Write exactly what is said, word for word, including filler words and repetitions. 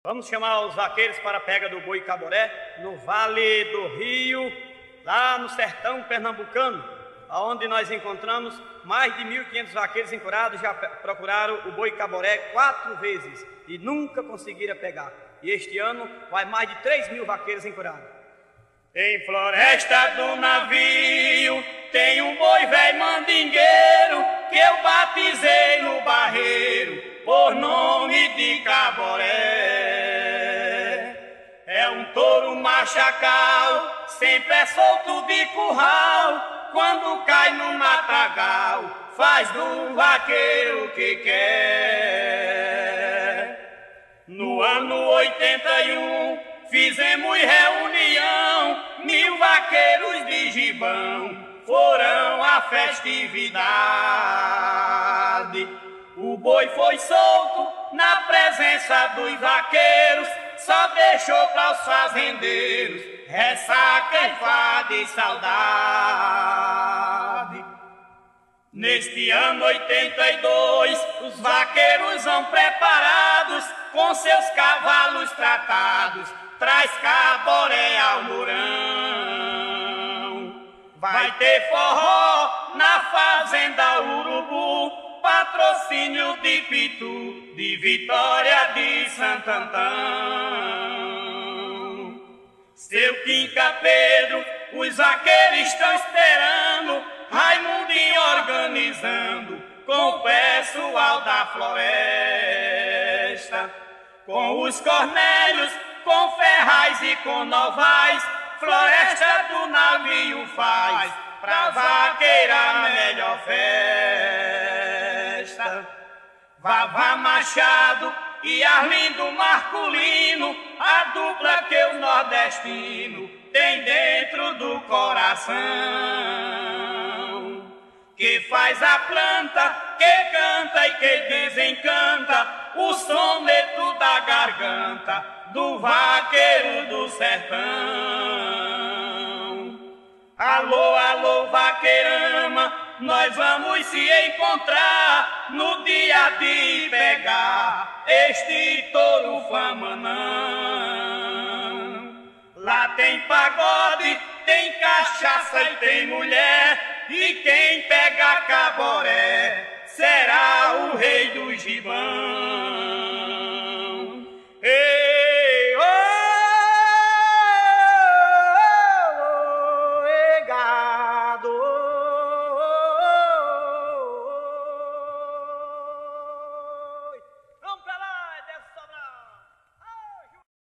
Vamos chamar os vaqueiros para a pega do boi caboré, no Vale do Rio, lá no sertão pernambucano, onde nós encontramos mais de mil e quinhentos vaqueiros encurados, já procuraram o boi caboré quatro vezes e nunca conseguiram pegar. E este ano vai mais de três mil vaqueiros encurados. Em floresta do navio tem um boi velho mandingueiro que eu batizei no barreiro por nome de caboré. É um touro machacal, sempre é solto de curral, quando cai no matagal faz do vaqueiro o que quer. No ano oitenta e um fizemos reunião, mil vaqueiros de Gibão foram à festividade. O boi foi solto na presença dos vaqueiros, só deixou para os fazendeiros ressaca e fada e saudade. Neste ano oitenta e dois, os vaqueiros vão preparados, com seus cavalos tratados, traz caboré ao Mourão. Vai ter forró na fazenda Urubu, patrocínio de Pitu, de Vitória de Santo Antão. Seu Quinca Pedro, os vaqueiros estão esperando, Raimundinho organizando, com o pessoal da floresta. Com os Cornélios, com Ferraz e com Novaes, floresta do navio faz, pra vaqueira a melhor festa. Vavá Machado e Arlindo Marculino, a dupla que o nordestino tem dentro do coração, que faz a planta, que canta e que desencanta o soneto da garganta do vaqueiro do sertão. Alô, alô, vaqueirama, nós vamos se encontrar no dia de pegar este touro famanão. Lá tem pagode, tem cachaça e tem mulher, e quem pega caboré será o rei do Gibão.